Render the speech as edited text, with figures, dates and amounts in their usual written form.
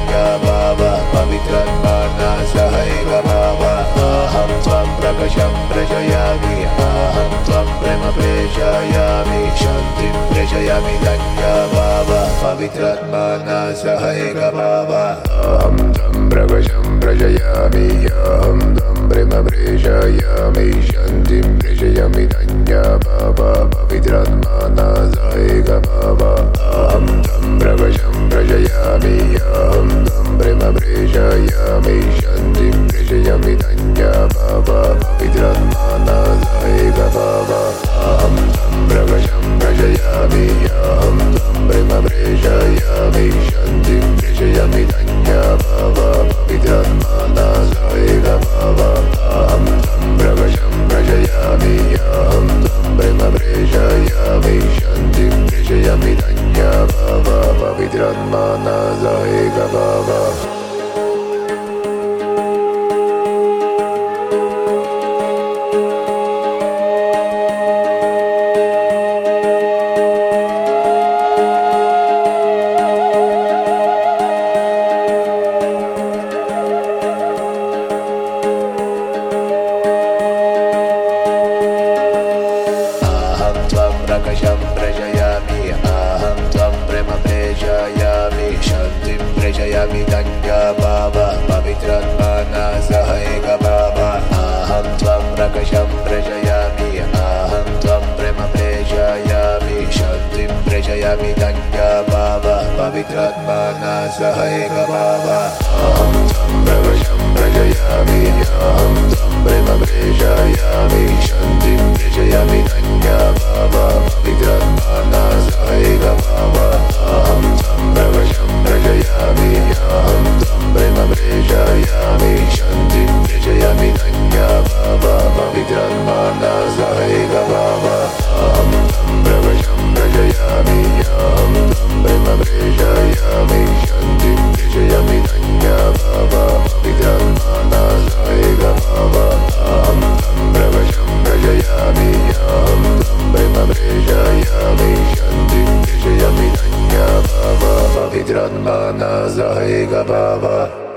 धन्या भावा पवित्रत्माना सहैव भावा अहं त्वं प्रकाशं प्रजयामि अहं त्वं प्रेम प्रेषयामि शान्तिं प्रेषयामि धन्या भावा पवित्रत्माना सहैव भावा अहं त्वं प्रकाशं प्रजयामि अहं त्वं प्रेम प्रेषयामि शान्तिं प्रेषयामि धन्या भावा पवित्रत्माना सहैव भावा अहं त्वं प्रकाशं प्रजयामि अहं त्वं प्रेम प्रेषयामि शान्तिं प्रेषयामि धन्या भावा पवित्रत्माना सहैव भावा अहं त्वं प्रकाशं प्रजयामि अहं त्वं प्रेम प्रेषयामि शान्तिं प्रेषयामि धन्या भावा पवित्रत्माना सहैव भावा अहं त्वं प्रकाशं प्रजयामि अहं त्वं प्रेम प्रेषयामि शान्तिं प्रेषयामि धन्या भावा पवित्रत्माना सहैव भावा प्रकाशं प्रजयामि अहं त्वं प्रेम प्रेषयामि शान्तिं प्रेषयामि धन्या भावा पवित्रत्माना सहैव भावा अहं त्वं प्रकाशं प्रजयामि अहं त्वं प्रेम प्रेषयामि शान्तिं प्रेषयामि धन्या भावा पवित्रत्माना सहैव भावा अहं त्वं प्रकाशं प्रजयामि अहं त्वं प्रेम प्रेषयामि शान्तिं प्रेषयामि धन्या भावा पवित्रत्माना सहैव भावा अहं त्वं प्रकाशं प्रजयामि अहं त्वं प्रेम प्रेषयामि शान्तिं प्रेषयामि धन्या भावा पवित्रत्माना सहैव भावा अहं त्वं प्रकाशं प्रजयामि अहं त्वं प्रेम प्रेषयामि शान्तिं प्रेषयामि धन्या भावा पवित्रत्माना सहैव भावा अहं त्वं प्रकाशं प्रजयामि अहं त्वं प्रेम प्रेषयामि शान्तिं प्रेषयामि धन्या भावा पवित्रत्माना सहैव भावा